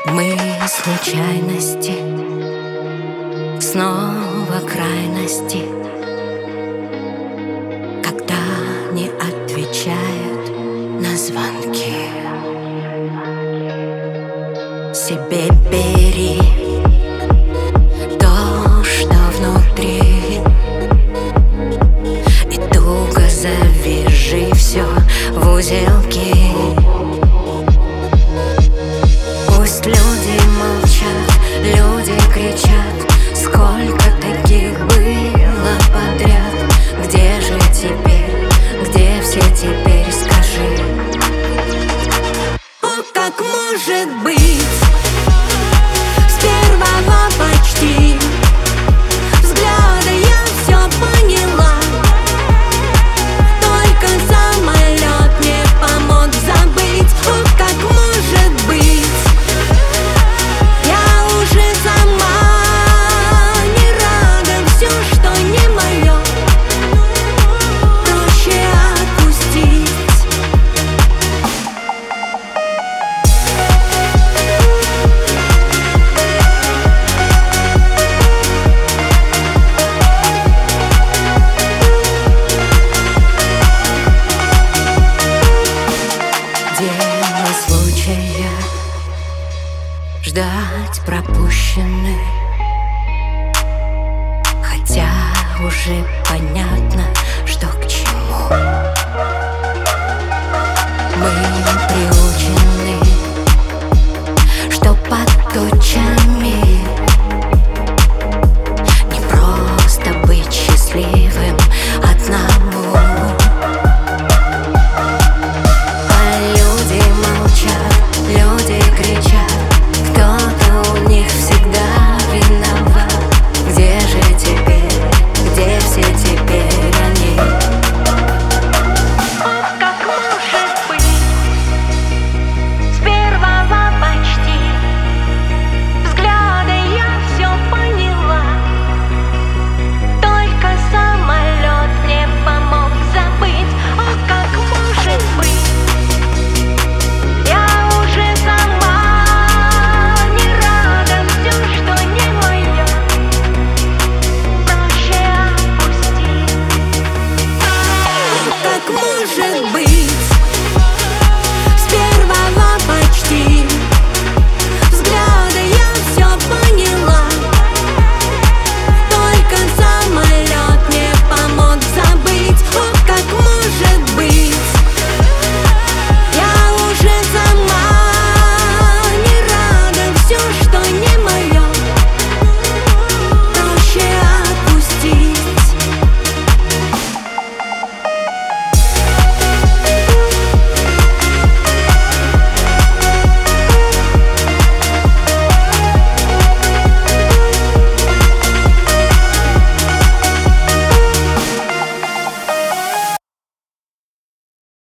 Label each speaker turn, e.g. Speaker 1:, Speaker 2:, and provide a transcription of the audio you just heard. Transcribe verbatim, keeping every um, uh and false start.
Speaker 1: Мы случайности, снова крайности, когда не отвечают на звонки. Себе бери то, что внутри, и туго завяжи все в узелки. Пусть люди молчат, люди кричат, сколько таких было подряд. Где же теперь, где все теперь, скажи? О, как может быть? С первого почти взгляда я все поняла. Только самолет мне помог забыть. О, как может быть? Дело случая ждать пропущенных, хотя уже понятно, что к чему. Мы приучены